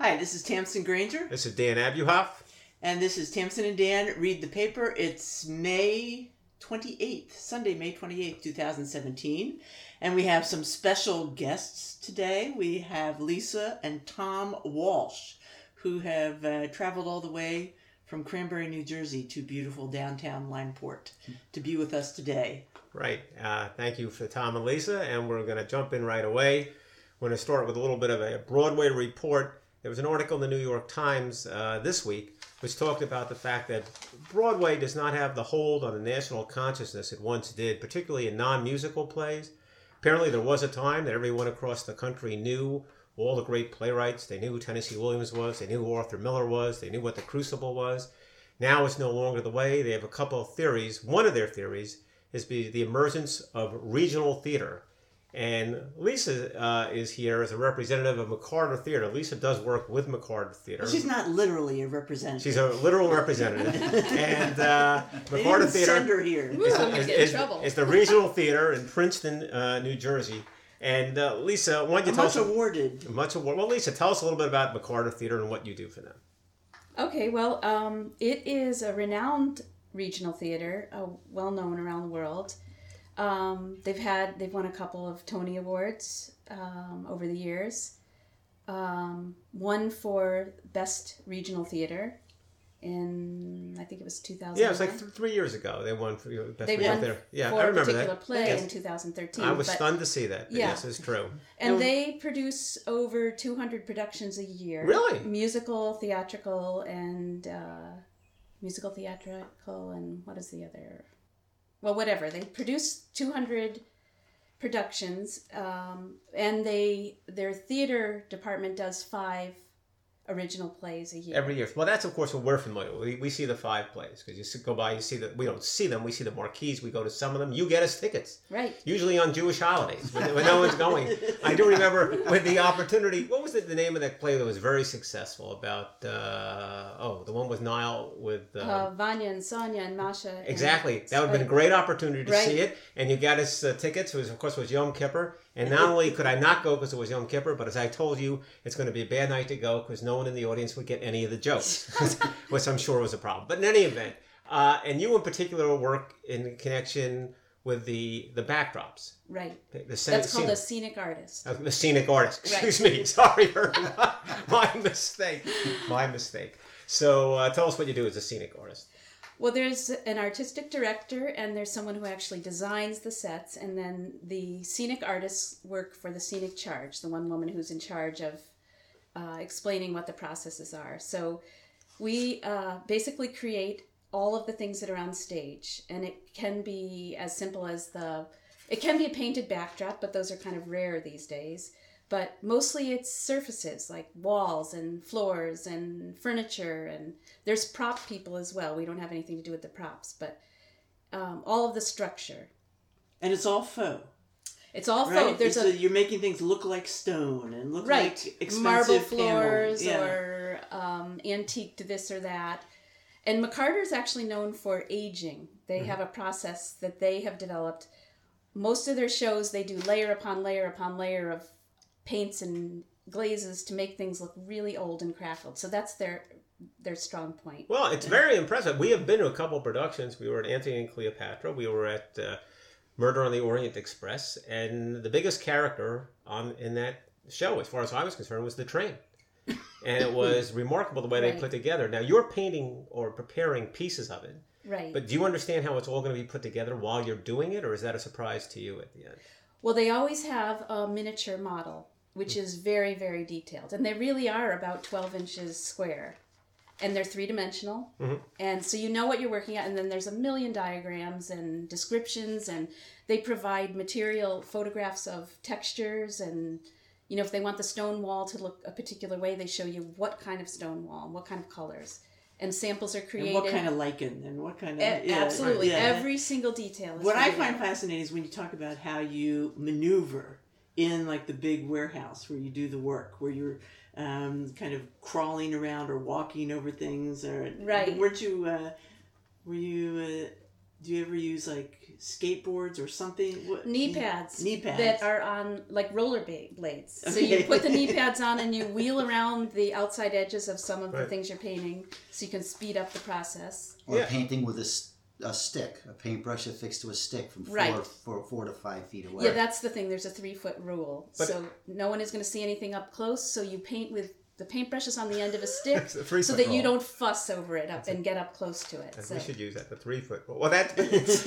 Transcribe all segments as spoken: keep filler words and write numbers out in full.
Hi, this is Tamsin Granger. This is Dan Abuhoff. And this is Tamsin and Dan Read the Paper. It's May twenty-eighth, Sunday, May twenty-eighth, twenty seventeen. And we have some special guests today. We have Lisa and Tom Walsh, who have uh, traveled all the way from Cranberry, New Jersey to beautiful downtown Lineport to be with us today. Right. Uh, thank you for Tom and Lisa. And we're going to jump in right away. We're going to start with a little bit of a Broadway report. There was an article in the New York Times uh, this week which talked about the fact that Broadway does not have the hold on the national consciousness it once did, particularly in non-musical plays. Apparently there was a time that everyone across the country knew all the great playwrights. They knew who Tennessee Williams was. They knew who Arthur Miller was. They knew what the Crucible was. Now it's no longer the way. They have a couple of theories. One of their theories is the emergence of regional theater. And Lisa uh, is here as a representative of McCarter Theater. Lisa does work with McCarter Theater. Well, she's not literally a representative. She's a literal representative. and uh, they McCarter didn't Theater send her here. Ooh, I'm gonna get in trouble. It's the regional theater in Princeton, uh, New Jersey. And uh, Lisa, why don't you a tell much us... awarded. Much awarded. Well, Lisa, tell us a little bit about McCarter Theater and what you do for them. Okay, well, um, it is a renowned regional theater, uh, well known around the world. Um, they've had they've won a couple of Tony Awards um, over the years. Um, one for Best Regional Theater in I think it was two thousand. Yeah, it was like th- three years ago. They won for Best they Regional won Theater. Yeah, for I remember a particular that. play Yes. in two thousand thirteen. I was but, stunned to see that. But yeah. Yes, it's true. And they produce over two hundred productions a year. Really? Musical, theatrical, and uh, musical, theatrical, and what is the other? Well, whatever. They produce two hundred productions, um, and they their theater department does five original plays a year. Every year. Well, that's, of course, what we're familiar with. We, we see the five plays. Because you go by, you see that we don't see them. We see the marquees. We go to some of them. You get us tickets. Right. Usually on Jewish holidays when, when no one's going. I do remember with the opportunity. What was the, the name of that play that was very successful about, uh, oh, the one with Nile with... Uh, Uh, Vanya and Sonia and Masha. And, exactly. That would have been a great opportunity to Right. see it. And you got us uh, tickets. It was, of course, was Yom Kippur. And not only could I not go because it was Yom Kippur, but as I told you, it's going to be a bad night to go because no one in the audience would get any of the jokes, which I'm sure was a problem. But in any event, uh, and you in particular work in connection with the, the backdrops. Right. The, the That's scenic, called a scenic artist. uh, the scenic artist. Excuse Right. me. Sorry for my mistake. My mistake. So uh, tell us what you do as a scenic artist. Well, there's an artistic director, and there's someone who actually designs the sets, and then the scenic artists work for the scenic charge, the one woman who's in charge of uh, explaining what the processes are. So we uh, basically create all of the things that are on stage, and it can be as simple as the, it can be a painted backdrop, but those are kind of rare these days. But mostly it's surfaces like walls and floors and furniture, and there's prop people as well. We don't have anything to do with the props, but um, all of the structure. And it's all faux. It's all Right? faux. There's It's a, a, you're making things look like stone and look right like expensive marble panel. floors Yeah. or um, antique to this or that. And McCarter's actually known for aging. They Mm-hmm. have a process that they have developed. Most of their shows, they do layer upon layer upon layer of paints and glazes to make things look really old and crackled. So that's their their strong point. Well, it's very impressive. We have been to a couple of productions. We were at Antony and Cleopatra. We were at uh, Murder on the Orient Express. And the biggest character on in that show, as far as I was concerned, was the train. And it was remarkable the way Right. they put together. Now, you're painting or preparing pieces of it. Right. But do you understand how it's all going to be put together while you're doing it? Or is that a surprise to you at the end? Well, they always have a miniature model, which is very, very detailed. And they really are about twelve inches square. And they're three-dimensional. Mm-hmm. And so you know what you're working at. And then there's a million diagrams and descriptions. And they provide material photographs of textures. And, you know, if they want the stone wall to look a particular way, they show you what kind of stone wall and what kind of colors. And samples are created. And what kind of lichen and what kind of... E- yeah, absolutely. yeah. Every single detail is What I figured find out. fascinating is when you talk about how you maneuver in like the big warehouse where you do the work, where you're um, kind of crawling around or walking over things. Or Right. Weren't you? Uh, were you? Uh, do you ever use like skateboards or something? What, knee pads, knee pads that are on like roller blades. So Okay. you put the knee pads on and you wheel around the outside edges of some of the Right. things you're painting, so you can speed up the process. Or Yeah. painting with a, s- a stick, a paintbrush affixed to a stick from four, Right. four, four to five feet away. Yeah, that's the thing. There's a three foot rule, But- so no one is going to see anything up close. So you paint with the paintbrushes on the end of a stick, It's a three so foot that you roll. don't fuss over it up and get up close to it. So We should use that, the three foot. Well, that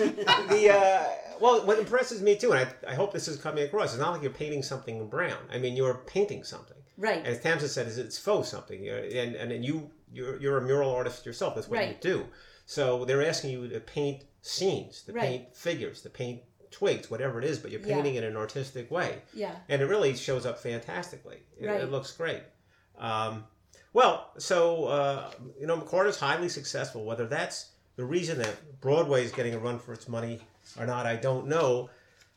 the uh, well, what impresses me too, and I, I hope this is coming across. It's not like you're painting something brown. I mean, you're painting something. right, And as Tamsin said, is it's faux something. You're, and and then you you're you're a mural artist yourself. That's what Right. you do. So they're asking you to paint scenes, to Right. paint figures, to paint twigs, whatever it is. But you're Yeah. painting it in an artistic way, yeah, and it really shows up fantastically. It, Right. it looks great. Um, well, so uh, you know, McCarter's highly successful. Whether that's the reason that Broadway is getting a run for its money or not, I don't know.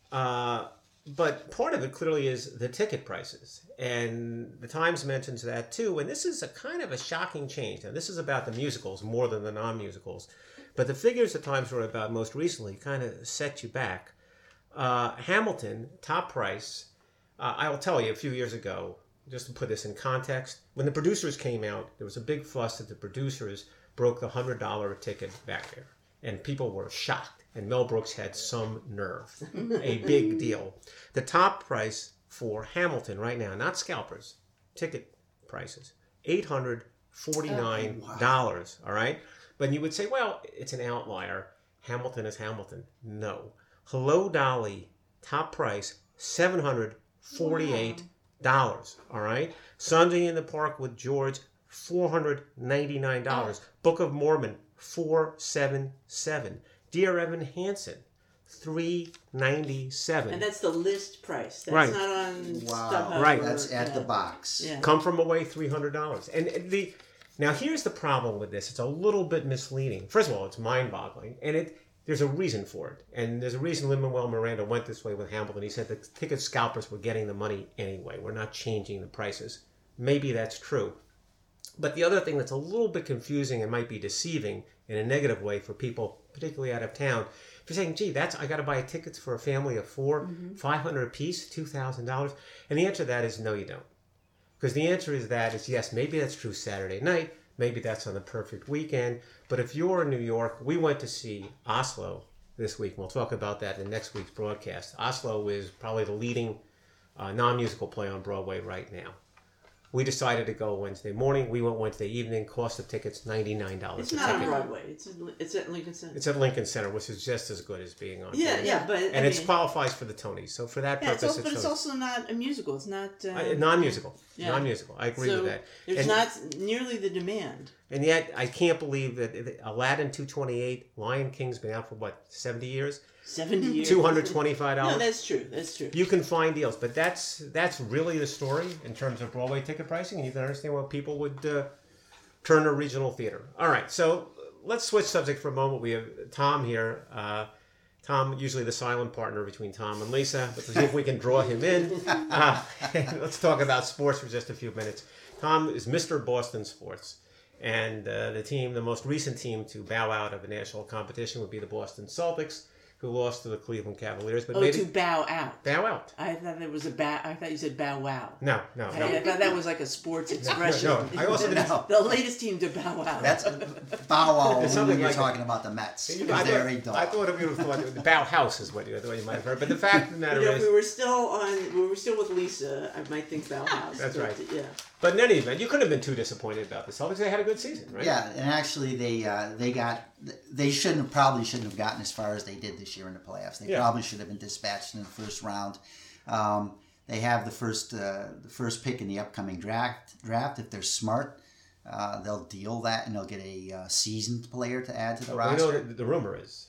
Uh, but part of it clearly is the ticket prices, and the Times mentions that too. And this is a kind of a shocking change. Now, this is about the musicals more than the non-musicals, but the figures the Times wrote about most recently kind of set you back. Uh, Hamilton, top price. Uh, I will tell you, a few years ago, just to put this in context, when the producers came out, there was a big fuss that the producers broke the one hundred dollars a ticket barrier. And people were shocked. And Mel Brooks had some nerve. A big deal. The top price for Hamilton right now, not scalpers, ticket prices, eight hundred forty-nine dollars. Oh, wow. All right? But you would say, well, it's an outlier. Hamilton is Hamilton. No. Hello Dolly, top price, seven hundred forty-eight dollars. All right? Sunday in the Park with George, four hundred ninety-nine dollars. Oh. Book of Mormon, four seventy-seven. Dear Evan Hansen, three ninety-seven. And that's the list price. That's Right. not on Wow. StubHub. Right. or- That's at yeah. the box. Yeah. Come from away, three hundred dollars. And the now here's the problem with this. It's a little bit misleading. First of all, it's mind-boggling, and it there's a reason for it. And there's a reason Lin-Manuel Miranda went this way with Hamilton. He said the ticket scalpers were getting the money anyway. We're not changing the prices. Maybe that's true. But the other thing that's a little bit confusing and might be deceiving in a negative way for people, particularly out of town, if you're saying, gee, that's I got to buy tickets for a family of four, five hundred apiece, two thousand dollars. And the answer to that is no, you don't. Because the answer is that is yes, maybe that's true Saturday night, maybe that's on the perfect weekend. But if you're in New York, we went to see Oslo this week. We'll talk about that in next week's broadcast. Oslo is probably the leading uh, non-musical play on Broadway right now. We decided to go Wednesday morning. We went Wednesday evening. Cost of tickets ninety-nine dollars. It's not on Broadway. It's in, it's at Lincoln Center. It's at Lincoln Center, which is just as good as being on. yeah, Broadway. yeah, but And I it mean, qualifies for the Tonys. So for that yeah, it's purpose, also, but it's shows- also not a musical. It's not uh, Uh, non-musical. Yeah. Non-musical. I agree so with that. There's And- not nearly the demand. And yet, I can't believe that that Aladdin two twenty-eight, Lion King's been out for what, seventy years? Seventy years. two hundred twenty-five dollars. No, that's true. That's true. You can find deals, but that's that's really the story in terms of Broadway ticket pricing, and you can understand why people would uh, turn to regional theater. All right, so let's switch subject for a moment. We have Tom here. Uh, Tom, usually the silent partner between Tom and Lisa, but let's see if we can draw him in. Uh, let's talk about sports for just a few minutes. Tom is Mister Boston Sports. And uh, the team, the most recent team to bow out of a national competition would be the Boston Celtics, who lost to the Cleveland Cavaliers. But Oh, maybe to bow out. bow out. I thought it was a bow. I thought you said bow wow. No, no, I, no. I thought that was like a sports expression. no. I also didn't- No. The latest team to bow out. That's Bow Wow when It's something you're like- talking about the Mets. I Because they're a thought, dog. I thought if you would have thought the bow house is what you, what you might have heard. But the fact of the matter You know, if is, we were still on, we were still with Lisa, I might think Bauhaus. That's but, right. Yeah. but in any event, you couldn't have been too disappointed about the Celtics. They had a good season, right? Yeah, and actually they uh, they got they shouldn't have probably shouldn't have gotten as far as they did this year in the playoffs. They Yeah. probably should have been dispatched in the first round. Um, they have the first uh, the first pick in the upcoming draft. Draft if they're smart, uh, they'll deal that and they'll get a uh, seasoned player to add to the We know roster. that the rumor is.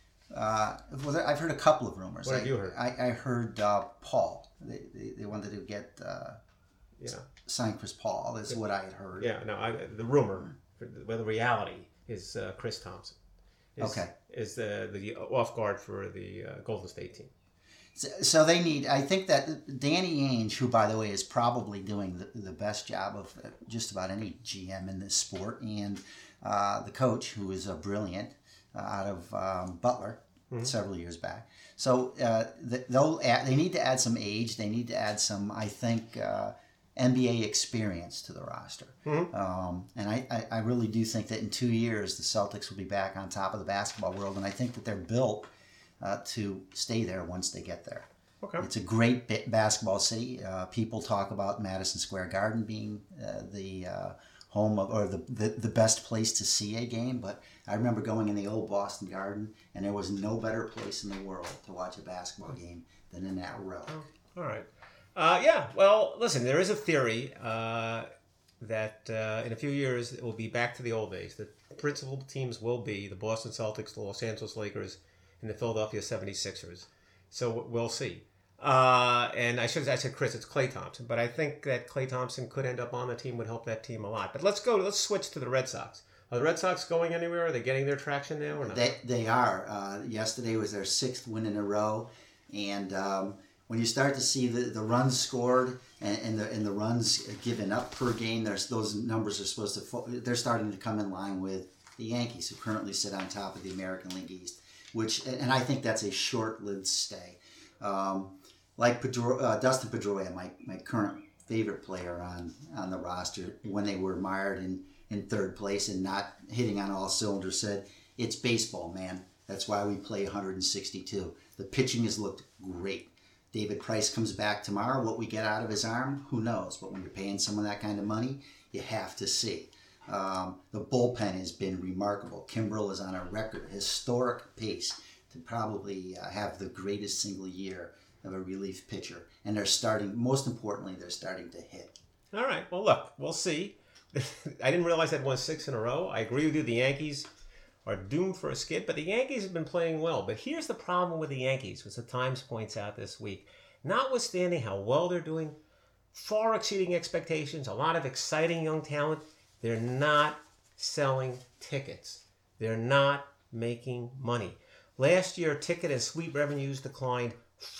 Uh, well, there, I've heard a couple of rumors. What I, have you heard? I, I heard uh, Paul. They, they they wanted to get uh, Yeah, sign Chris Paul. That's what I had heard. yeah. No, I, the rumor, well, the reality is uh, Chris Thompson. Is, Okay. Is the the off guard for the uh, Golden State team? So, so they need. I think that Danny Ainge, who by the way is probably doing the, the best job of just about any G M in this sport, and uh, the coach, who is uh, brilliant, uh, out of um, Butler mm-hmm. several years back. So uh, they'll add, they need to add some age. They need to add some, I think, uh, N B A experience to the roster. Mm-hmm. Um, and I, I, I really do think that in two years, the Celtics will be back on top of the basketball world. And I think that they're built uh, to stay there once they get there. Okay. It's a great b- basketball city. Uh, people talk about Madison Square Garden being uh, the uh, home of, or the, the the best place to see a game. But I remember going in the old Boston Garden, and there was no better place in the world to watch a basketball game than in that row. Oh, all right. Uh, yeah, well, listen, there is a theory uh, that uh, in a few years it will be back to the old days. The principal teams will be the Boston Celtics, the Los Angeles Lakers, and the Philadelphia seventy-sixers. So we'll see. Uh, and I should I said Chris, it's Klay Thompson, but I think that Klay Thompson could end up on the team, would help that team a lot. But let's go, let's switch to the Red Sox. Are the Red Sox going anywhere? Are they getting their traction now or not? They, they are. Uh, yesterday was their sixth win in a row, and um, when you start to see the, the runs scored and, and the and the runs given up per game, there's those numbers are supposed to fo- they're starting to come in line with the Yankees, who currently sit on top of the American League East. Which and I think that's a short-lived stay. Um, like Pedro, uh, Dustin Pedroia, my, my current favorite player on, on the roster, when they were mired in, in third place and not hitting on all cylinders, said, "It's baseball, man. That's why we play one hundred sixty-two. The pitching has looked great. David Price comes back tomorrow. What we get out of his arm, who knows? But when you're paying someone that kind of money, you have to see." Um, the bullpen has been remarkable. Kimbrel is on a record, historic pace to probably uh, have the greatest single year of a relief pitcher. And they're starting, most importantly, they're starting to hit. All right. Well, look, we'll see. I didn't realize they'd won six in a row. I agree with you. The Yankees are doomed for a skid, but the Yankees have been playing well. But here's the problem with the Yankees, which the Times points out this week. Notwithstanding how well they're doing, far exceeding expectations, a lot of exciting young talent, they're not selling tickets. They're not making money. Last year, ticket and suite revenues declined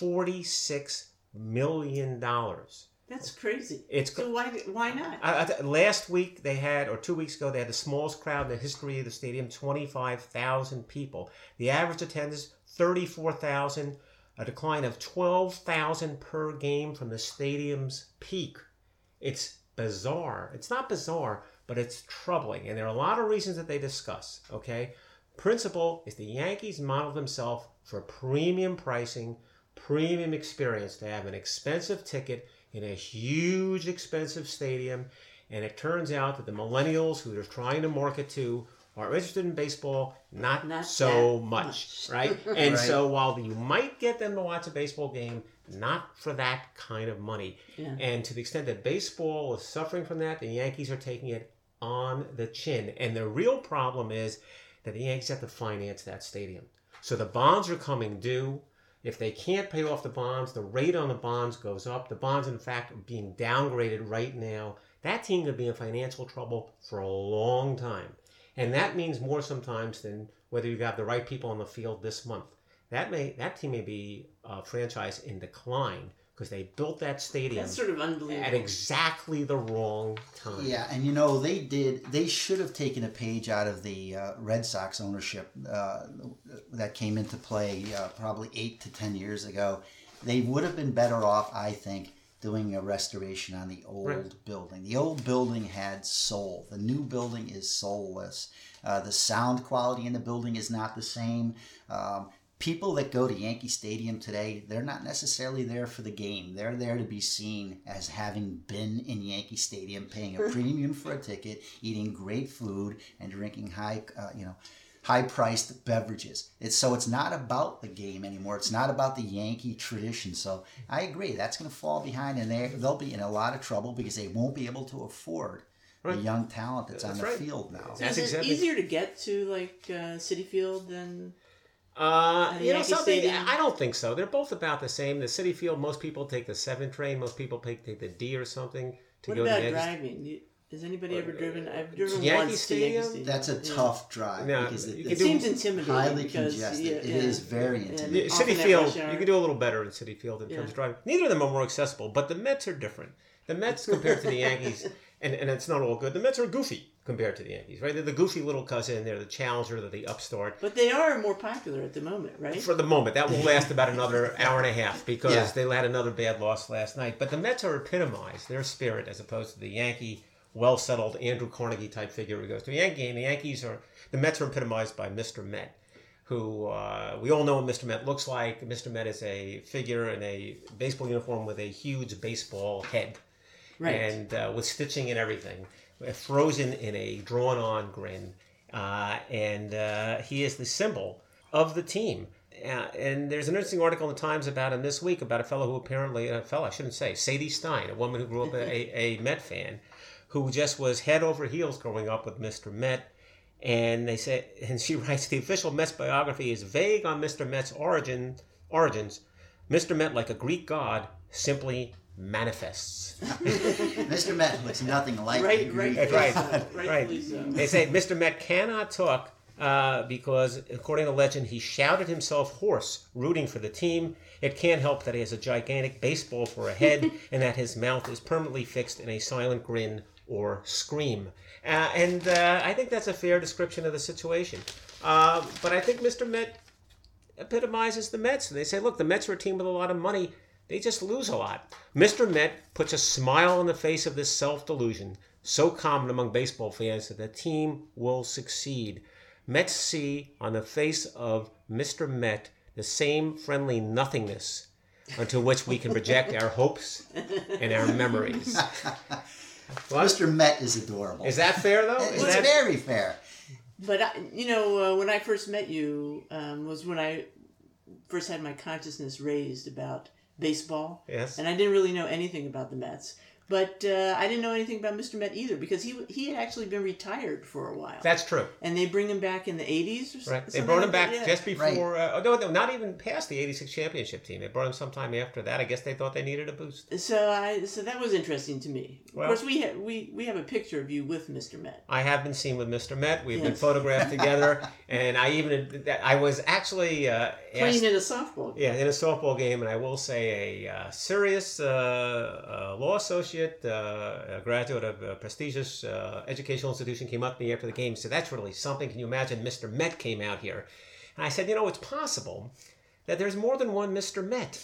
forty-six million dollars. That's crazy. It's so why why not? I, I, last week they had, or two weeks ago, they had the smallest crowd in the history of the stadium, twenty-five thousand people. The average attendance, thirty-four thousand, a decline of twelve thousand per game from the stadium's peak. It's bizarre. It's not bizarre, but it's troubling. And there are a lot of reasons that they discuss, okay? Principle is the Yankees model themselves for premium pricing, premium experience. They have an expensive ticket in a huge, expensive stadium. And it turns out that the millennials who they're trying to market to are interested in baseball, not, not so much, much, right? And right. so while you might get them to watch a baseball game, not for that kind of money. Yeah. And to the extent that baseball is suffering from that, the Yankees are taking it on the chin. And the real problem is that the Yankees have to finance that stadium. So the bonds are coming due. If they can't pay off the bonds, the rate on the bonds goes up. The bonds, in fact, are being downgraded right now. That team could be in financial trouble for a long time. And that means more sometimes than whether you got the right people on the field this month. That may that team may be a franchise in decline because they built that stadium That's sort of unbelievable. at exactly the wrong time. Yeah, and you know, they did, they should have taken a page out of the uh, Red Sox ownership uh, that came into play uh, probably eight to ten years ago. They would have been better off, I think, doing a restoration on the old right. building. The old building had soul. The new building is soulless. Uh, the sound quality in the building is not the same. Um, people that go to Yankee Stadium today, they're not necessarily there for the game. They're there to be seen as having been in Yankee Stadium, paying a premium for a ticket, eating great food, and drinking high, uh, you know, high-priced beverages. It's so it's not about the game anymore. It's not about the Yankee tradition. So I agree. That's going to fall behind, and they they'll be in a lot of trouble because they won't be able to afford right. the young talent that's, that's on the right. field now. So that's is it exactly. easier to get to like uh, Citi Field than? Uh, you know Yankee something? Stadium? I don't think so. They're both about the same. The Citi Field, most people take the seven train. Most people take, take the D or something to what go about to Yankee driving? You, has anybody ever driven? I've driven Yankee once Stadium? to Yankee Stadium. That's a yeah. tough drive No, because it, it It it's seems intimidating. highly because, congested. Yeah, it yeah. is very And intimidating. often Citi at Field, rush hour. you can do a little better in Citi Field in Yeah. terms of driving. Neither of them are more accessible, but the Mets are different. The Mets compared to the Yankees, and, and it's not all good. The Mets are goofy compared to the Yankees, right? They're the goofy little cousin. They're the challenger. They're the upstart. But they are more popular at the moment, right? For the moment. That will last about another hour and a half because Yeah. they had another bad loss last night. But the Mets are epitomized, their spirit, as opposed to the Yankee, well-settled Andrew Carnegie type figure who goes to a Yankee game. The Yankees are, the Mets are epitomized by Mister Met, who uh, we all know what Mister Met looks like. Mister Met is a figure in a baseball uniform with a huge baseball head. Right. And uh, with stitching and everything, frozen in a drawn-on grin. Uh, and uh, he is the symbol of the team. Uh, and there's an interesting article in the Times about him this week about a fellow who apparently, a fellow, I shouldn't say, Sadie Stein, a woman who grew up a, a Met fan, who just was head over heels growing up with Mister Met. And they say, and she writes, the official Mets biography is vague on Mister Met's origin, origins. Mister Met, like a Greek god, simply manifests. Mister Met looks nothing like Right, the right, Greek right, god. right. right. So. They say Mister Met cannot talk uh, because, according to legend, he shouted himself hoarse, rooting for the team. It can't help that he has a gigantic baseball for a head and that his mouth is permanently fixed in a silent grin or scream. Uh, and uh, I think that's a fair description of the situation. Uh, but I think Mister Met epitomizes the Mets. They say, look, the Mets are a team with a lot of money. They just lose a lot. Mister Met puts a smile on the face of this self-delusion, so common among baseball fans that the team will succeed. Mets see on the face of Mister Met the same friendly nothingness onto which we can project our hopes and our memories. Well, Mister Met is adorable. is that fair, though? Is It's that... very fair. But, I, you know, uh, when I first met you um, was when I first had my consciousness raised about baseball. Yes. And I didn't really know anything about the Mets. But uh, I didn't know anything about Mister Met either because he he had actually been retired for a while. That's true. And they bring him back in the eighties or Right. something. They brought him like that, back yeah. just before, uh, oh, no, no, not even past the eighty-six championship team. They brought him sometime after that. I guess they thought they needed a boost. So I so that was interesting to me. Well- of course, we ha- we we have a picture of you with Mister Met. I have been seen with Mister Met. We've been Yes. photographed together. And I even, I was actually uh, Playing asked, in a softball game. yeah, in a softball game. And I will say a uh, serious uh, uh, law associate, uh, a graduate of a prestigious uh, educational institution came up to me after the game and said, that's really something. Can you imagine Mister Met came out here? And I said, you know, it's possible that there's more than one Mister Met.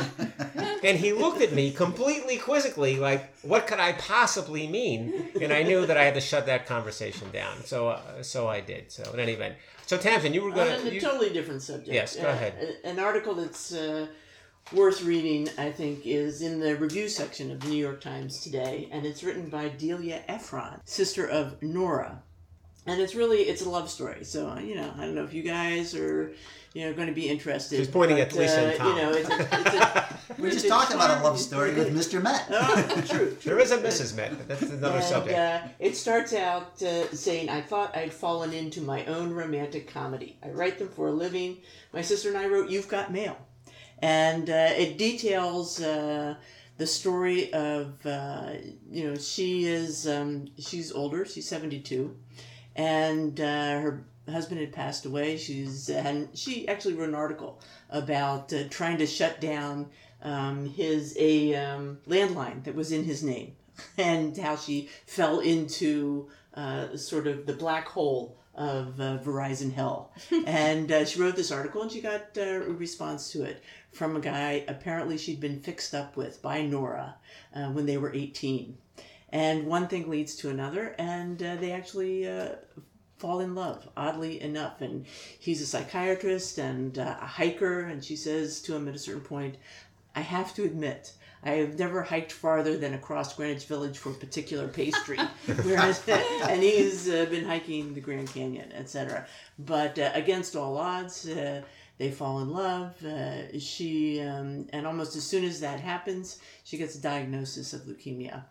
And he looked at me completely quizzically, like, what could I possibly mean? And I knew that I had to shut that conversation down. So uh, so I did. So in any event. So Tamsin, you were going On a to... totally different subject. Yes, go Uh, ahead. a- An article that's uh, worth reading, I think, is in the review section of the New York Times today, and it's written by Delia Ephron, sister of Nora. And it's really, it's a love story. So, uh, you know, I don't know if you guys are, you know, going to be interested. She's pointing but, at Lisa and uh, Tom. You know, it's a, it's a, We it's just a talked about a charm- love story with Mister Met. Oh, true, true. There is a Missus Met, but that's another And, subject. Uh, it starts out uh, saying, I thought I'd fallen into my own romantic comedy. I write them for a living. My sister and I wrote You've Got Mail. And uh, it details uh, the story of, uh, you know, she is, um, she's older, she's seventy-two. And uh, her husband had passed away. She's, and she actually wrote an article about uh, trying to shut down um, his, a um, landline that was in his name. And how she fell into uh, sort of the black hole of uh, Verizon hell. And uh, she wrote this article and she got uh, a response to it from a guy apparently she'd been fixed up with by Nora uh, when they were eighteen. And one thing leads to another, and uh, they actually uh, fall in love, oddly enough. And he's a psychiatrist and uh, a hiker, and she says to him at a certain point, I have to admit, I have never hiked farther than across Greenwich Village for a particular pastry. Whereas, and he's uh, been hiking the Grand Canyon, et cetera. But uh, against all odds, uh, they fall in love. Uh, she um, and almost as soon as that happens, she gets a diagnosis of leukemia,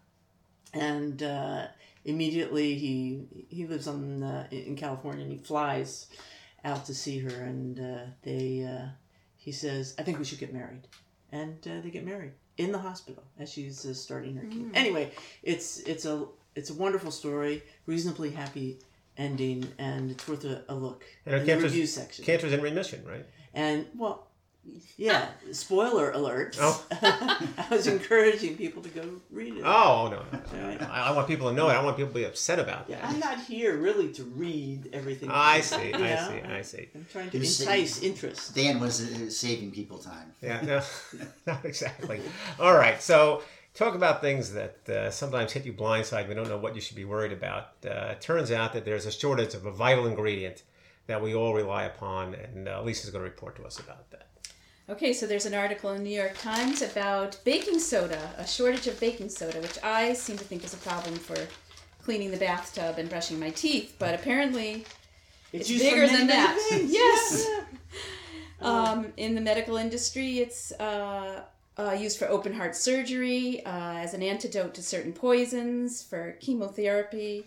and uh, immediately he he lives on uh, in California, and he flies out to see her, and uh, they uh, he says, I think we should get married. And uh, they get married in the hospital as she's uh, starting her chemo. Anyway, it's it's a it's a wonderful story, reasonably happy ending, and it's worth a, a look And her in the cancer's- review section. Cancer's in remission, right? And well, Yeah, spoiler alert. Oh. I was encouraging people to go read it. Oh, no. no. Right. I, I want people to know it. I don't want people to be upset about Yeah, that. I'm not here really to read everything. I see, You I know? see, I see. I'm trying to You see- entice interest. Dan was uh, saving people time. Yeah, no, not exactly. All right, so talk about things that uh, sometimes hit you blindside. We don't know what you should be worried about. Uh, it turns out that there's a shortage of a vital ingredient that we all rely upon, and uh, Lisa's going to report to us about that. Okay, so there's an article in the New York Times about baking soda, a shortage of baking soda, which I seem to think is a problem for cleaning the bathtub and brushing my teeth, but apparently it's, used for bigger many, than many that. things. Yes. Yeah. Um, in the medical industry, it's uh, uh, used for open heart surgery, uh, as an antidote to certain poisons, for chemotherapy.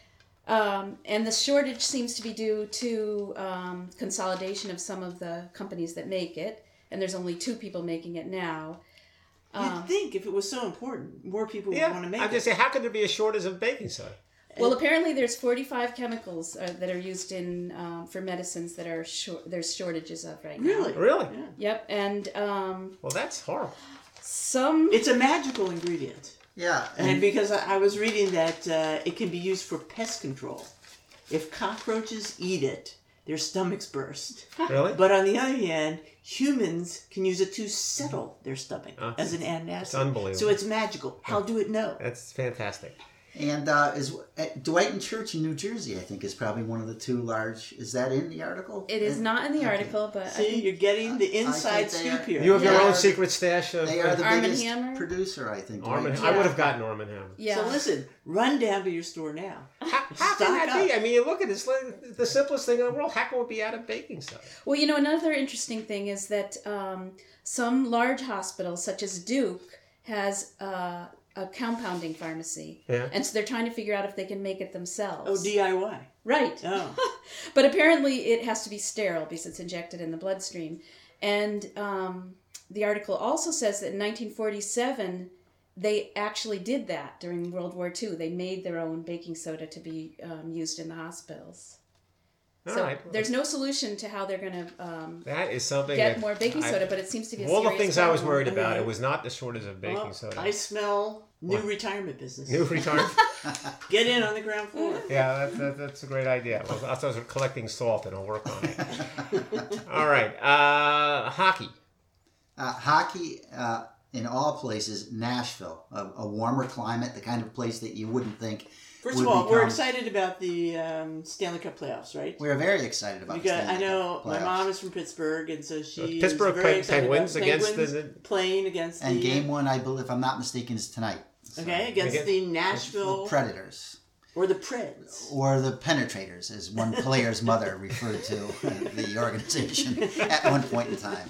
Um, and the shortage seems to be due to um, consolidation of some of the companies that make it. And there's only two people making it now. Um, You'd think if it was so important, more people would Yeah, want to make I'm it. just saying, how could there be a shortage of baking soda? well, apparently there's forty-five chemicals uh, that are used in um, for medicines that are shor- there's shortages of right now. Really? Really? Yeah. Yep, and um, Well, that's horrible. some. It's a magical ingredient. Yeah, And and because I I was reading that uh, it can be used for pest control. If cockroaches eat it, their stomachs burst. Really? But on the other hand, humans can use it to settle their stomach Oh, as an antacid. it's unbelievable. So it's magical. How do it know? That's fantastic. and uh, is uh, Dwight and Church in New Jersey, I think, is probably one of the two large. Is that in the article? It is not in the article, but I See, think you're getting the inside think they scoop are- here. You have your Yeah. own secret stash of They are the Arm and biggest Hammer? producer, I think. Arm and Dwight. I Yeah. would have gotten Arm and Hammer. yeah. So listen, run down to your store now. How, how Stock can that be? up. I mean, you look at it, it's like the simplest thing in the world. How can it be out of baking soda? Well, you know, another interesting thing is that um, some large hospitals, such as Duke, has uh, a compounding pharmacy. Yeah. And so they're trying to figure out if they can make it themselves. Oh, D I Y. Right. Oh. But apparently it has to be sterile because it's injected in the bloodstream. And um, the article also says that in nineteen forty-seven, they actually did that during World War Two. They made their own baking soda to be um, used in the hospitals. All so right. there's no solution to how they're going to um, That is something get that more baking I- soda, but it seems to be a Of all the serious things I was problem. worried about, Okay. it was not the shortage of baking Well, soda. I smell new What? retirement business. New retard. Get in on the ground floor. Yeah, that, that, that's a great idea. Well, I was collecting salt, and I'll work on it. All right, uh, hockey. Uh, hockey, uh, in all places, Nashville, a, a warmer climate, the kind of place that you wouldn't think. First would of all, we're become- excited about the um, Stanley Cup playoffs, right? We're very excited about. Because the I Stanley know Cup my playoffs. mom is from Pittsburgh, and so she Pittsburgh is very Pen- excited Penguins about against Penguins the- playing against And the game one, I believe, if I'm not mistaken, is tonight. So, okay against Against- the the Nashville Predators. or the Preds. Or the Penetrators, as one player's mother referred to the organization at one point in time.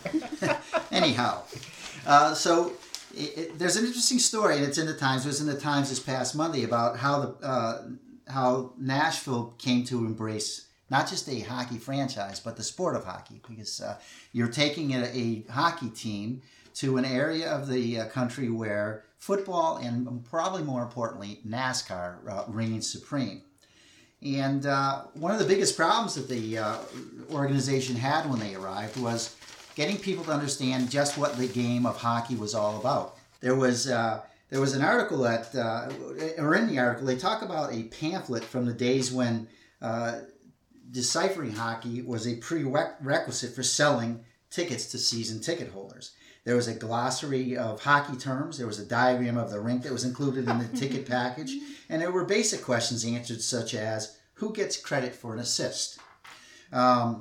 Anyhow, uh, so it, it, there's an interesting story, and it's in the Times. It was in the Times this past Monday about how the uh, how Nashville came to embrace not just a hockey franchise, but the sport of hockey, because uh, you're taking a, a hockey team to an area of the uh, country where football and probably more importantly NASCAR uh, reigns supreme. And uh, one of the biggest problems that the uh, organization had when they arrived was getting people to understand just what the game of hockey was all about. There was uh, there was an article that, uh, or in the article, they talk about a pamphlet from the days when uh, deciphering hockey was a prerequisite for selling tickets to season ticket holders. There was a glossary of hockey terms. There was a diagram of the rink that was included in the ticket package. And there were basic questions answered, such as, who gets credit for an assist? Um,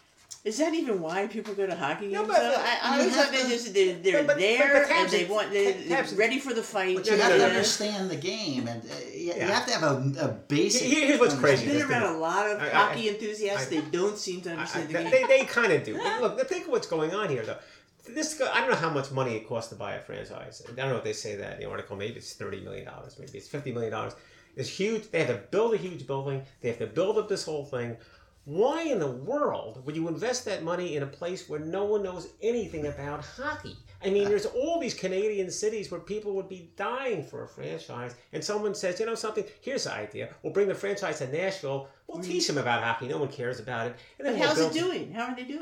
Is that even why people go to hockey games? No, but- though? I, I you always have thought they to- just they're, they're But- but- there but- but and they Tabs- want they're, Tabs- they're ready for the fight. but you have to Yeah. understand the game, and uh, you, you Yeah. have to have a, a basic. Here- here's what's crazy. I've been Just around a- a lot of I- I- hockey enthusiasts. I- they don't seem to I, understand the I, game. they they kind of do. Look, think of what's going on here, though. This I don't know how much money it costs to buy a franchise. I don't know if they say that in the article. Maybe it's thirty million dollars. Maybe it's fifty million dollars. It's huge. They have to build a huge building. They have to build up this whole thing. Why in the world would you invest that money in a place where no one knows anything about hockey? I mean, there's all these Canadian cities where people would be dying for a franchise, and someone says, you know something, here's the idea. We'll bring the franchise to Nashville. We'll teach them about hockey. No one cares about it. And But then we'll how's it build- doing? How are they doing?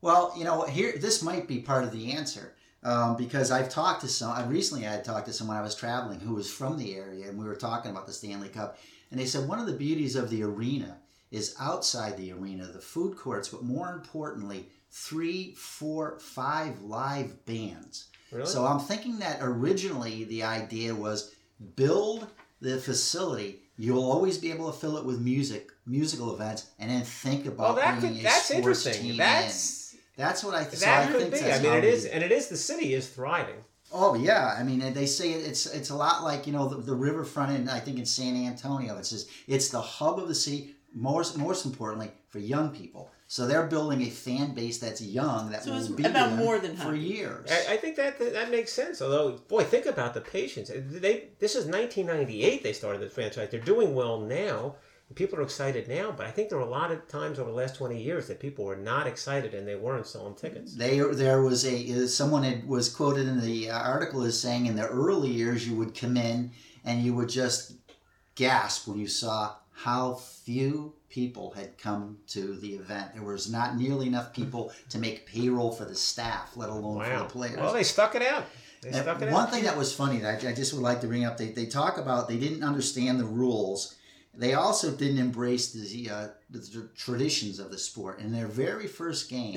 Well, you know, here this might be part of the answer. Um, because I've talked to some, I recently I had talked to someone I was traveling who was from the area, and we were talking about the Stanley Cup, and they said one of the beauties of the arena is outside the arena, the food courts, but more importantly, three, four, five live bands. Really? So I'm thinking that originally the idea was build the facility. You'll always be able to fill it with music, musical events, and then think about Well, that bringing could, a that's sports interesting. team That's in. That's what I, th- so that I could think be. that's I mean, how it is, we- and it is. The city is thriving. Oh yeah, I mean they say it's it's a lot like, you know, the, the riverfront in, I think in San Antonio. It says it's the hub of the city. Most most importantly for young people. So they're building a fan base that's young that So will it's be about there more than for hockey. years. I, I think that that makes sense. Although, boy, think about the patience. They this is nineteen ninety-eight. They started the franchise. They're doing well now. People are excited now, but I think there were a lot of times over the last twenty years that people were not excited and they weren't selling tickets. They there was a someone had, was quoted in the article as saying in the early years you would come in and you would just gasp when you saw how few people had come to the event. There was not nearly enough people to make payroll for the staff, let alone for Wow. the players. Well, they stuck it out. They And stuck it one out. thing that was funny that I, I just would like to bring up, they, they talk about they didn't understand the rules. They also didn't embrace the, uh, the, the traditions of the sport. In their very first game,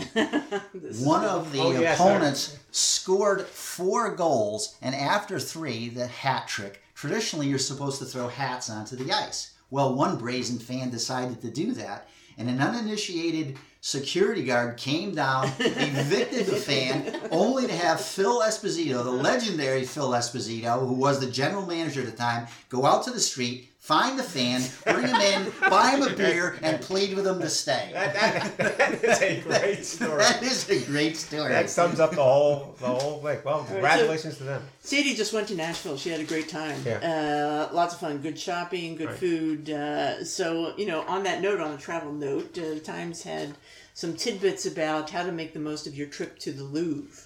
one of the Oh, yes, opponents scored four goals, and after three, the hat trick. Traditionally, you're supposed to throw hats onto the ice. Well, one brazen fan decided to do that, and an uninitiated security guard came down, evicted the fan, only to have Phil Esposito, the legendary Phil Esposito, who was the general manager at the time, go out to the street, find the fan, bring him in, buy him a beer, and plead with him to stay. That, that, that is a great story. That is a great story. That sums up the whole the whole thing. Well, congratulations to them. Sadie just went to Nashville. She had a great time. Yeah. Uh, lots of fun. Good shopping, good Right. food. Uh, so, you know, on that note, on a travel note, uh, the Times had some tidbits about how to make the most of your trip to the Louvre.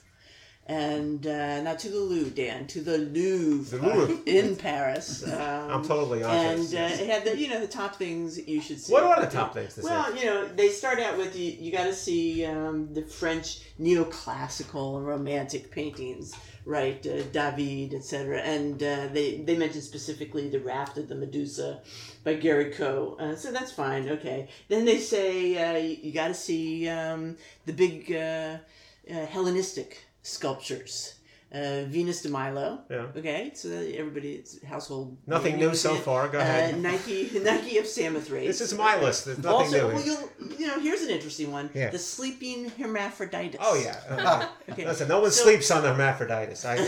And uh, not to the Louvre, Dan, to the Louvre, The Louvre. uh, in Paris. Um, I'm totally on And this. uh, it had the, you know, the top things that you should see. What are the top things to Well, see? you know, they start out with you, you got to see um, the French neoclassical and romantic paintings, right? Uh, David, et cetera. And uh, they, they mentioned specifically the Raft of the Medusa by Gary Coe. Uh, so that's fine, okay. Then they say uh, you, you got to see um, the big uh, uh, Hellenistic sculptures. Uh, Venus de Milo. Yeah. Okay, so everybody's household. Nothing new so far. Go ahead. Uh, Nike, Nike of Samothrace. This is my list. There's nothing Also, new. well, you'll, you know, here's an interesting one. Yeah. The sleeping hermaphroditus. Oh yeah. Uh, Okay. Listen, no one So- sleeps on the hermaphroditus. I,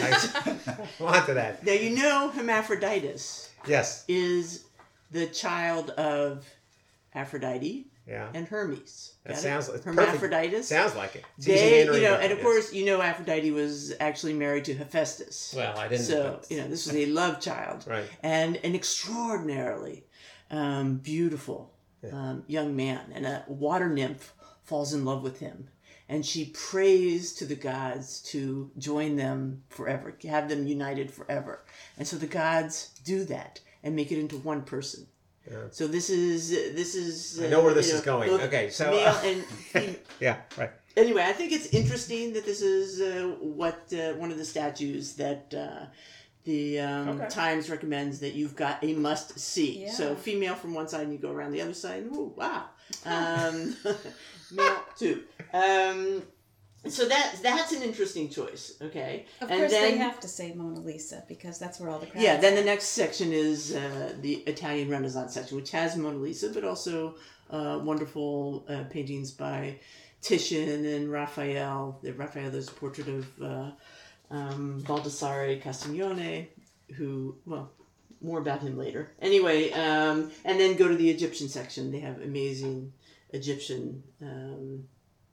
I on to that. Now, you know hermaphroditus Yes. is the child of Aphrodite Yeah. and Hermes. That Got it? sounds it's Hermaphroditus. Perfect. Sounds like it. It's easy They, entering, you know, but and of yes. course, you know, Aphrodite was actually married to Hephaestus. Well, I didn't. So, but- you know, this was a love child. Right. And an extraordinarily um, beautiful Yeah. um, young man. And a water nymph falls in love with him. And she prays to the gods to join them forever, have them united forever. And so the gods do that and make it into one person. Yeah. So this is, this is... I know where uh, this you is going. both Okay, so, Male uh, and female. Yeah. Right. Anyway, I think it's interesting that this is uh, what uh, one of the statues that uh, the um, Okay. Times recommends that you've got a must see. Yeah. So female from one side and you go around the other side. And, ooh, wow. Um, male too. Um, so that that's an interesting choice. Okay. Of And course, then- they have to say Mona Lisa because that's where all the crowds Yeah, then are. the next section is uh, the Italian Renaissance section, which has Mona Lisa, but also uh, wonderful uh, paintings by Titian and Raphael. The Raphael is a portrait of uh, um, Baldassare Castiglione, who, well, more about him later. Anyway, um, and then go to the Egyptian section. They have amazing Egyptian um,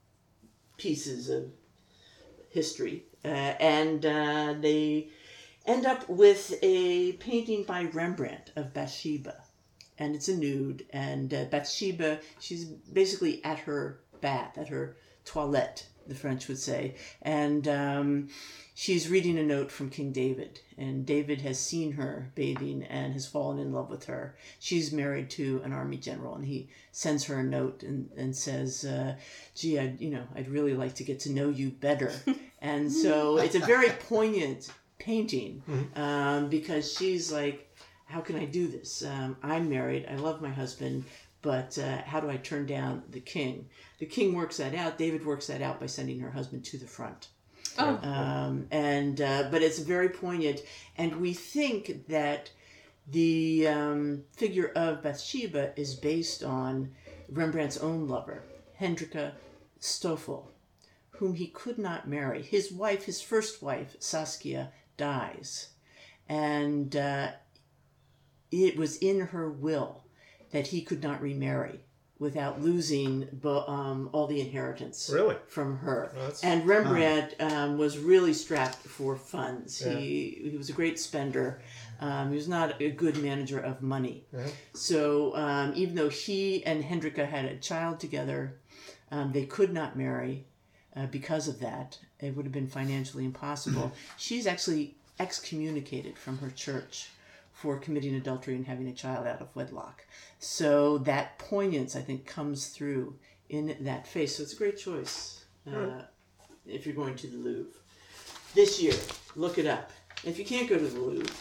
pieces of history. Uh, and uh, they end up with a painting by Rembrandt of Bathsheba. And it's a nude. And uh, Bathsheba, she's basically at her bath, at her toilette, the French would say. And um, she's reading a note from King David. And David has seen her bathing and has fallen in love with her. She's married to an army general, and he sends her a note and, and says, uh, gee, I'd, you know, I'd really like to get to know you better. And so it's a very poignant painting um, because she's like, how can I do this? Um, I'm married. I love my husband. But uh, how do I turn down the king? The king works that out. David works that out by sending her husband to the front. Oh. Um, and uh, but it's very poignant, and we think that the um, figure of Bathsheba is based on Rembrandt's own lover, Hendrika Stoffel, whom he could not marry. His wife, his first wife, Saskia, dies, and uh, it was in her will that he could not remarry without losing bo- um, all the inheritance Really? from her. Well, that's- and Rembrandt um, was really strapped for funds. Yeah. He he was a great spender. Um, he was not a good manager of money. Mhm. So um, even though he and Hendrika had a child together, um, they could not marry uh, because of that. It would have been financially impossible. She's actually excommunicated from her church for committing adultery and having a child out of wedlock. So that poignance, I think, comes through in that face. So it's a great choice uh, Mm. if you're going to the Louvre. This year, look it up. If you can't go to the Louvre,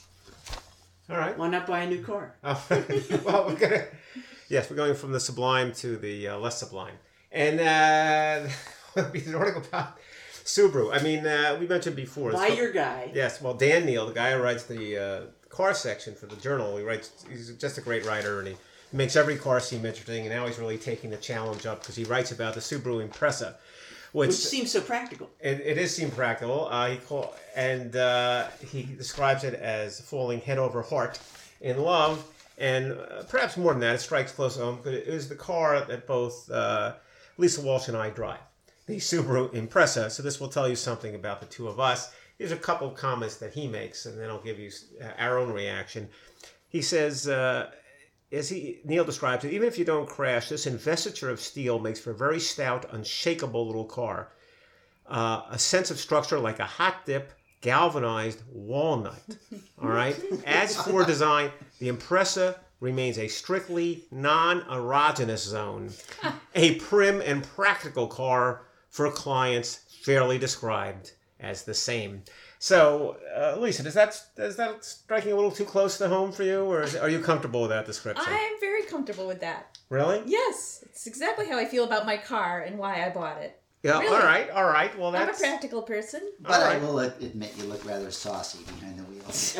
All right. why not buy a new car? Oh, well, we're gonna. Yes, we're going from the sublime to the uh, less sublime, and uh, there'll be an article about Subaru. I mean, uh, we mentioned before. Buy so- your guy. Yes, well, Dan Neal, the guy who writes the uh, car section for the Journal, he writes. He's just a great writer, and he makes every car seem interesting. And now he's really taking the challenge up because he writes about the Subaru Impreza, which, Which seems so practical. it, it is seem practical. Uh, he call, and uh, he describes it as falling head over heart in love, and uh, perhaps more than that, it strikes close to home because it is the car that both uh, Lisa Walsh and I drive, the Subaru Impreza. So this will tell you something about the two of us. Here's a couple of comments that he makes, and then I'll give you uh, our own reaction. He says, uh, as he Neil describes it, even if you don't crash, this investiture of steel makes for a very stout, unshakable little car. Uh, a sense of structure like a hot dip, galvanized walnut. All right. As for design, the Impreza remains a strictly non-erogenous zone, a prim and practical car for clients fairly described as the same. So, uh, Lisa, does that is that striking a little too close to home for you, or is, are you comfortable with that description? I am very comfortable with that. Really? Yes, it's exactly how I feel about my car and why I bought it. Yeah. Really? All right. All right. Well, I'm a that's practical person. But All I right. will admit you look rather saucy behind the wheels.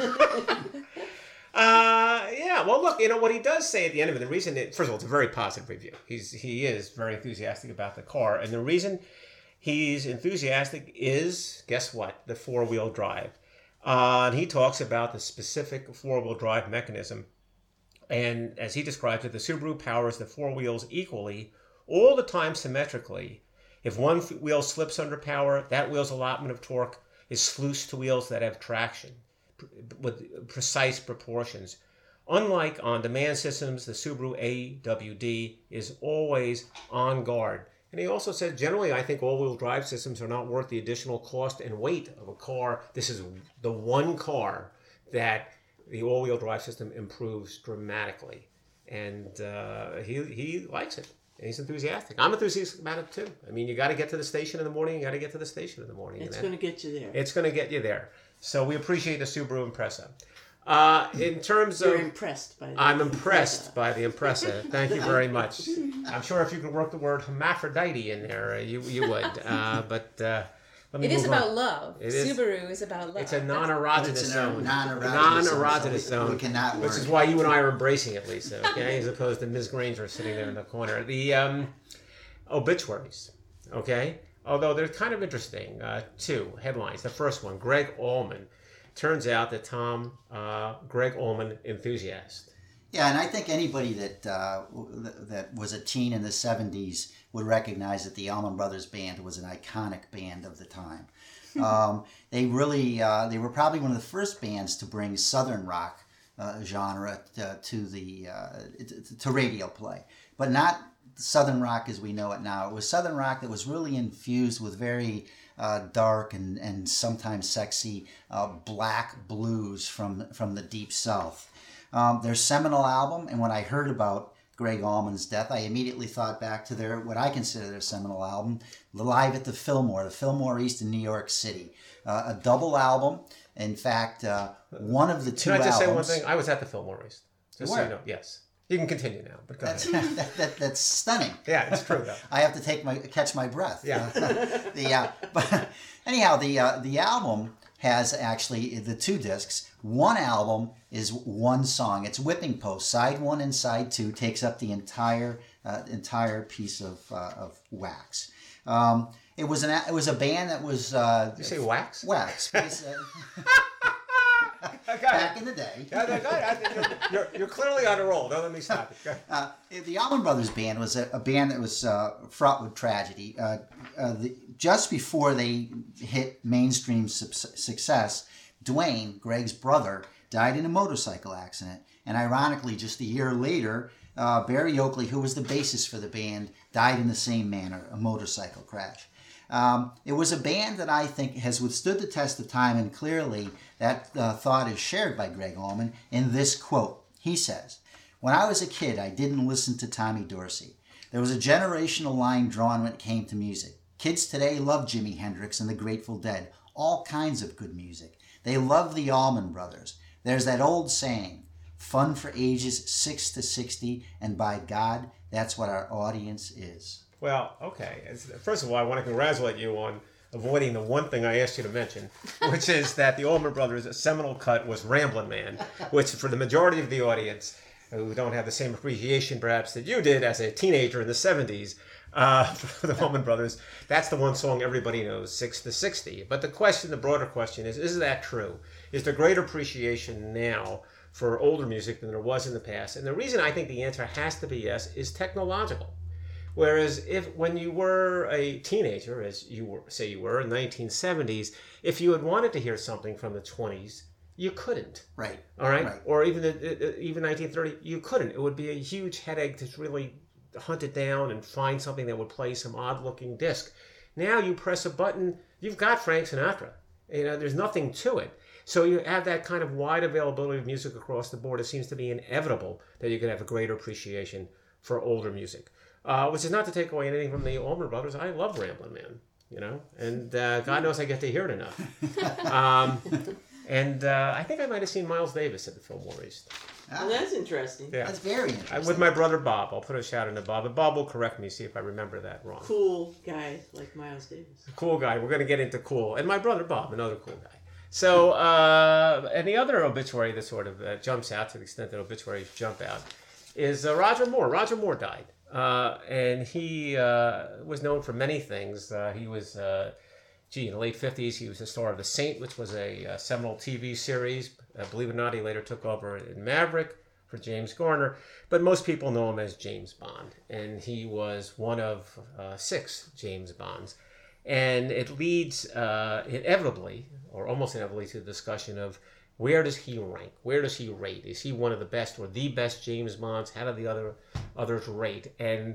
Uh, yeah. Well, look, you know what he does say at the end of it. The reason, it, first of all, it's a very positive review. He's he is very enthusiastic about the car, and the reason he's enthusiastic is, guess what? The four wheel drive. Uh, and he talks about the specific four wheel drive mechanism, and as he describes it, the Subaru powers the four wheels equally all the time symmetrically. If one f- wheel slips under power, that wheel's allotment of torque is sluiced to wheels that have traction with precise proportions. Unlike on-demand systems, the Subaru A W D is always on guard. And he also said, generally, I think all-wheel drive systems are not worth the additional cost and weight of a car. This is the one car that the all-wheel drive system improves dramatically. And uh, he, he likes it. And he's enthusiastic. I'm enthusiastic about it, too. I mean, you got to get to the station in the morning. You got to get to the station in the morning. It's and going to get you there. It's going to get you there. So we appreciate the Subaru Impreza. Uh, in terms You're of, impressed by that. I'm impressed by the Impreza. Thank you very much. I'm sure if you could work the word hermaphrodite in there, uh, you you would. Uh, but uh, let me It is move about on. love. It is- Subaru is about love. It's a That's- non-erogenous It's a zone. non-erogenous Non-erogenous zone, so we- zone. we cannot Which work. is why you and I are embracing it, Lisa. Okay, as opposed to Miz Granger sitting there in the corner. The um, obituaries. Okay, although they're kind of interesting. Uh, two headlines. The first one: Greg Allman. Turns out that Tom, uh, Greg Allman, enthusiast. Yeah, and I think anybody that uh, w- that was a teen in the seventies would recognize that the Allman Brothers Band was an iconic band of the time. Um, they really, uh, they were probably one of the first bands to bring Southern rock uh, genre uh, to the uh, to radio play, but not Southern rock as we know it now. It was Southern rock that was really infused with very uh, dark and, and sometimes sexy uh, black blues from, from the Deep South. Um, their seminal album, and when I heard about Gregg Allman's death, I immediately thought back to their what I consider their seminal album, Live at the Fillmore, the Fillmore East in New York City. Uh, a double album. In fact, uh, one of the two albums... Can I just albums, say one thing? I was at the Fillmore East. Just you so were? you know. Yes. You can continue now, but go That's, ahead. that, that, that's stunning. Yeah, it's true though. I have to take my catch my breath. Yeah. the uh, but anyhow, the uh, the album has actually the two discs. One album is one song. It's Whipping Post. Side one and side two takes up the entire uh, entire piece of uh, of Wax. Um, it was an it was a band that was. Uh, Did you say Wax? Wax. Because, uh, back in the day. Yeah, no, go ahead. I think you're, you're, you're clearly on a roll. Don't let me stop you. Uh, the Allman Brothers Band was a, a band that was uh, fraught with tragedy. Uh, uh, the, just before they hit mainstream su- success, Dwayne, Greg's brother, died in a motorcycle accident. And ironically, just a year later, uh, Barry Oakley, who was the bassist for the band, died in the same manner, a motorcycle crash. Um, it was a band that I think has withstood the test of time, and clearly that uh, thought is shared by Gregg Allman in this quote. He says, "When I was a kid, I didn't listen to Tommy Dorsey. There was a generational line drawn when it came to music. Kids today love Jimi Hendrix and the Grateful Dead, all kinds of good music. They love the Allman Brothers. There's that old saying, fun for ages six to sixty, and by God, that's what our audience is." Well, okay. First of all, I want to congratulate you on avoiding the one thing I asked you to mention, which is that the Allman Brothers' seminal cut was Ramblin' Man, which for the majority of the audience who don't have the same appreciation perhaps that you did as a teenager in the seventies uh, for the Allman Brothers, that's the one song everybody knows, six to sixty. But the question, the broader question is, is that true? Is there greater appreciation now for older music than there was in the past? And the reason I think the answer has to be yes is technological. Whereas if when you were a teenager, as you were, say you were in the nineteen seventies, if you had wanted to hear something from the twenties, you couldn't. Right. All right. Right. Or even the, even nineteen thirty, you couldn't. It would be a huge headache to really hunt it down and find something that would play some odd-looking disc. Now you press a button, you've got Frank Sinatra. You know, there's nothing to it. So you have that kind of wide availability of music across the board. It seems to be inevitable that you could have a greater appreciation for older music. Uh, which is not to take away anything from the Allman Brothers. I love Ramblin' Man, you know, and uh, God knows I get to hear it enough. Um, and uh, I think I might have seen Miles Davis at the Fillmore East. Well, that's interesting. Yeah. That's very interesting. I, with my brother Bob. I'll put a shout out to Bob. And Bob will correct me, see if I remember that wrong. Cool guy like Miles Davis. Cool guy. We're going to get into cool. And my brother Bob, another cool guy. So, uh, and the other obituary that sort of uh, jumps out, to the extent that obituaries jump out, is uh, Roger Moore. Roger Moore died. Uh, and he uh, was known for many things. Uh, he was, uh, gee, in the late fifties, he was the star of The Saint, which was a, a seminal T V series. Uh, believe it or not, he later took over in Maverick for James Garner. But most people know him as James Bond. And he was one of uh, six James Bonds. And it leads uh, inevitably, or almost inevitably, to the discussion of where does he rank? Where does he rate? Is he one of the best or the best James Bonds? How do the other others rate? And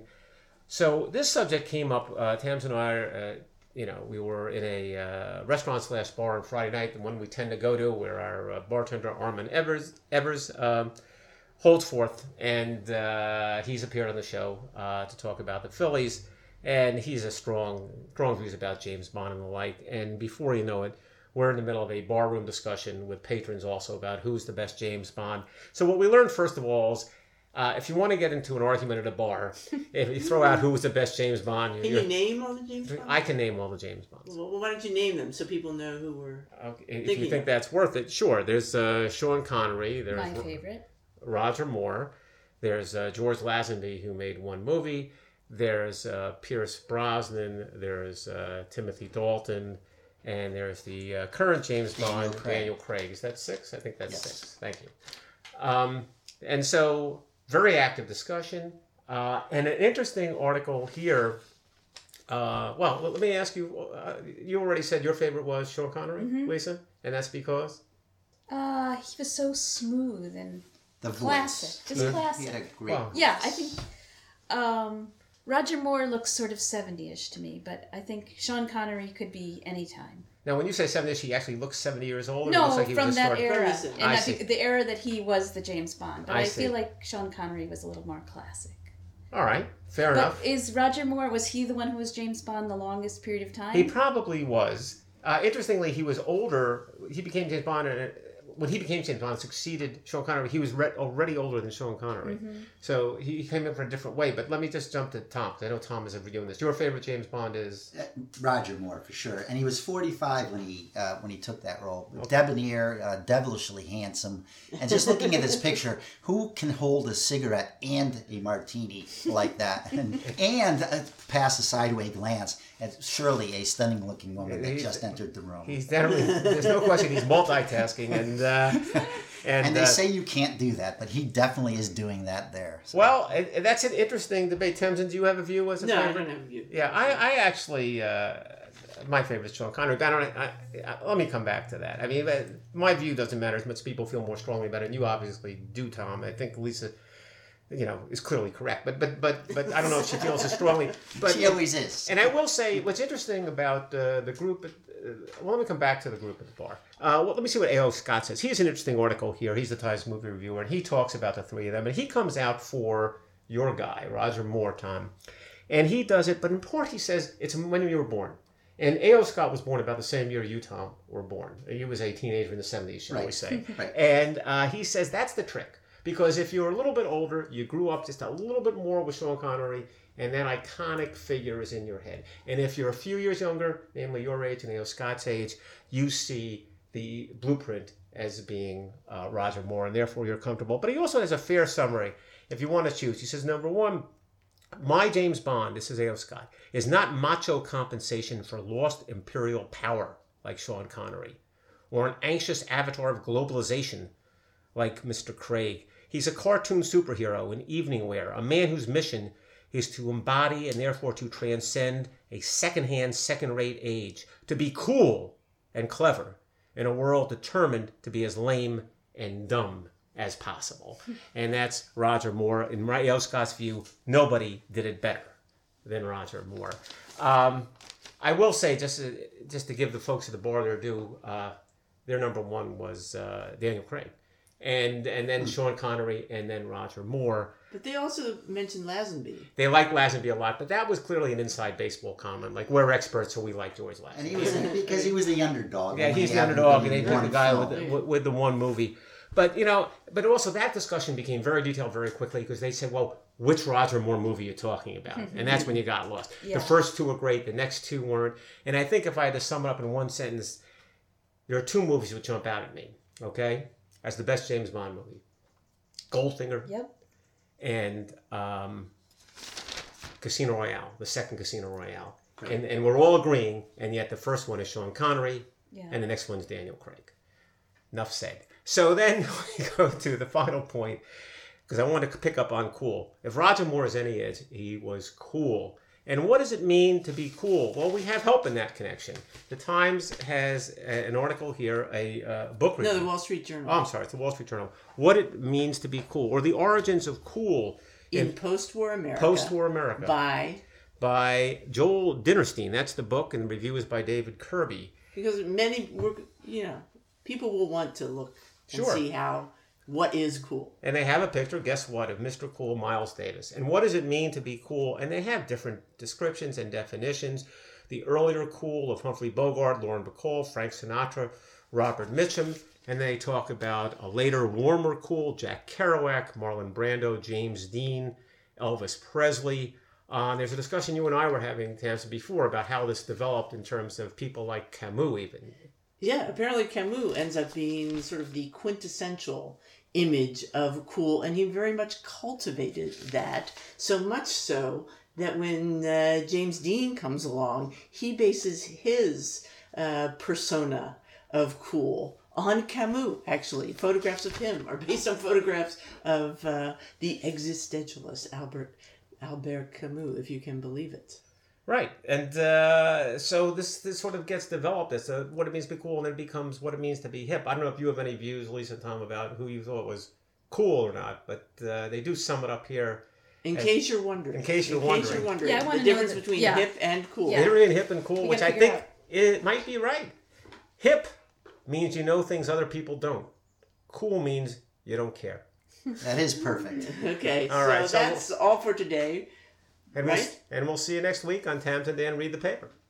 so this subject came up. Uh, Tams and I, uh, you know, we were in a uh, restaurant slash bar on Friday night, the one we tend to go to, where our uh, bartender Armin Evers, Evers um, holds forth, and uh, he's appeared on the show uh, to talk about the Phillies, and he's a strong, strong views about James Bond and the like. And before you know it, we're in the middle of a barroom discussion with patrons also about who's the best James Bond. So what we learned, first of all, is uh, if you want to get into an argument at a bar, if you throw out who's the best James Bond... Can you name all the James Bonds? I can name all the James Bonds. Well, why don't you name them so people know who we're Okay. If thinking you think of. that's worth it, sure. There's uh, Sean Connery. There's My favorite. Roger Moore. There's uh, George Lazenby, who made one movie. There's uh, Pierce Brosnan. There's uh, Timothy Dalton. And there's the uh, current James Daniel Bond, Craig. Daniel Craig. Is that six? I think that's Yes. six. Thank you. Um, and so, very active discussion. Uh, and an interesting article here. Uh, well, let me ask you. Uh, you already said your favorite was Sean Connery, Mhm. Lisa? And that's because? Uh, he was so smooth and The classic. voice. Just Yeah. classic. He had a great Wow. Yeah, I think um, Roger Moore looks sort of seventy-ish to me, but I think Sean Connery could be any time. Now, when you say seventy, he actually looks seventy years old? Or No, looks like he from was a that start- era. Reminiscent. And I I see. think the era that he was the James Bond. But I I, see. feel like Sean Connery was a little more classic. All right, fair But enough. is Roger Moore, was he the one who was James Bond the longest period of time? He probably was. Uh, interestingly, he was older. He became James Bond, and uh, when he became James Bond, succeeded Sean Connery. He was re- already older than Sean Connery, Mm-hmm. so he he came in for a different way. But let me just jump to Tom, 'cause I know Tom is reviewing this. Your favorite James Bond is Uh, Roger Moore for sure, and he was forty-five when he uh, when he took that role. Debonair, uh, devilishly handsome, and just looking at this picture, who can hold a cigarette and a martini like that, and and uh, pass a sideways glance at surely a stunning-looking woman that He's- just entered the room. he's definitely there's no question he's multitasking and uh, and, And they uh, say you can't do that, but he definitely is doing that there. So. well, and- and that's an interesting debate. Tamsin, do you have a view as a No, I favorite? don't have a view. Yeah, I, I actually, uh, my favorite is Sean Connery. But I don't, I, I, let me come back to that. I mean, uh, my view doesn't matter as much. People feel more strongly about it, and you obviously do, Tom. I think Lisa, you know, is clearly correct. But but but but I don't know if she feels as strongly. But She always is. and I will say, what's interesting about uh, the group, at, uh, well, let me come back to the group at the bar. Uh, well, let me see what A O. Scott says. He has an interesting article here. He's the Times movie reviewer, and he talks about the three of them. And he comes out for your guy, Roger Moore, Tom. And he does it, but in part he says it's when you were born. And A O. Scott was born about the same year you, Tom, were born. He was a teenager in the seventies, shall we Right. say. Right. And uh, he says that's the trick. Because if you're a little bit older, you grew up just a little bit more with Sean Connery, and that iconic figure is in your head. And if you're a few years younger, namely your age and A O. Scott's age, you see the blueprint as being uh, Roger Moore, and therefore you're comfortable. But he also has a fair summary, if you want to choose. He says, number one, my James Bond, this is A O. Scott, is not macho compensation for lost imperial power like Sean Connery, or an anxious avatar of globalization like Mister Craig. He's a cartoon superhero in evening wear, a man whose mission is to embody and therefore to transcend a second-hand, second-rate age, to be cool and clever in a world determined to be as lame and dumb as possible. And that's Roger Moore. In A O. Scott's view, nobody did it better than Roger Moore. Um, I will say, just to, just to give the folks at the bar their due, uh, their number one was uh, Daniel Craig. And and then Sean Connery, and then Roger Moore. But they also mentioned Lazenby. They like Lazenby a lot, but that was clearly an inside baseball comment. Like, we're experts, so we like George Lazenby. And he was because he was the underdog. Yeah, only he's the happened to underdog, be and they in picked one the guy film. with the, with the one movie. But, you know, but also that discussion became very detailed very quickly because they said, well, which Roger Moore movie are you talking about? And that's when you got lost. Yeah. The first two were great, the next two weren't. And I think if I had to sum it up in one sentence, there are two movies that would jump out at me, okay, as the best James Bond movie. Goldfinger Yep. and um, Casino Royale, the second Casino Royale. And, and we're all agreeing, and yet the first one is Sean Connery, Yeah. and the next one's Daniel Craig. Enough said. So then we go to the final point, because I wanted to pick up on cool. If Roger Moore is any age, he was cool. And what does it mean to be cool? Well, we have help in that connection. The Times has a, an article here, a uh, book review. No, the Wall Street Journal. Oh, I'm sorry, it's the Wall Street Journal. What it means to be cool, or the origins of cool in, in post-war America. post-war America. By by Joel Dinnerstein. That's the book, and the review is by David Kirby. because many work, you know, people will want to look and Sure. see how what is cool. And they have a picture, guess what, of Mister Cool, Miles Davis. And what does it mean to be cool? And they have different descriptions and definitions. The earlier cool of Humphrey Bogart, Lauren Bacall, Frank Sinatra, Robert Mitchum. And they talk about a later, warmer cool, Jack Kerouac, Marlon Brando, James Dean, Elvis Presley. Uh, there's a discussion you and I were having, Tamsin, before about how this developed in terms of people like Camus even. Yeah, apparently Camus ends up being sort of the quintessential image of cool, and he very much cultivated that, so much so that when uh, James Dean comes along, he bases his uh, persona of cool on Camus, actually. Photographs of him are based on photographs of uh, the existentialist Albert Albert Camus, if you can believe it. Right, and uh, so this this sort of gets developed as to what it means to be cool, and then it becomes what it means to be hip. I don't know if you have any views, Lisa and Tom, about who you thought was cool or not, but uh, they do sum it up here. In as, case you're wondering. In case you're in wondering. Case you're wondering. Yeah, I the wanna know difference the- between yeah. hip and cool. Yeah. Between hip and cool, We which I gotta figure think it might be right. Hip means you know things other people don't. Cool means you don't care. That is perfect. Okay, All so right, so that's all for today. And, Right? we'll, and we'll see you next week on Tams and Dan Read the Paper.